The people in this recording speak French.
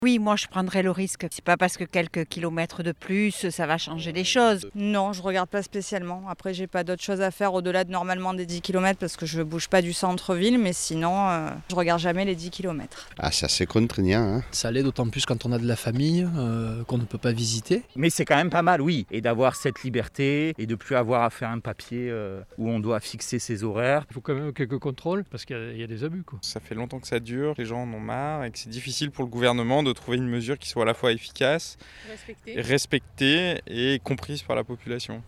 Oui, moi je prendrais le risque. C'est pas parce que quelques kilomètres de plus, ça va changer les choses. Non, je regarde pas spécialement. Après, j'ai pas d'autres choses à faire au-delà de normalement des 10 km parce que je bouge pas du centre-ville, mais sinon, je regarde jamais les 10 km. Ah, c'est assez contraignant, hein. Ça l'est d'autant plus quand on a de la famille qu'on ne peut pas visiter. Mais c'est quand même pas mal, oui. Et d'avoir cette liberté et de plus avoir à faire un papier où on doit fixer ses horaires. Il faut quand même quelques contrôles parce qu'il y a des abus, quoi. Ça fait longtemps que ça dure, les gens en ont marre et que c'est difficile pour le gouvernement de trouver une mesure qui soit à la fois efficace, respectée et comprise par la population.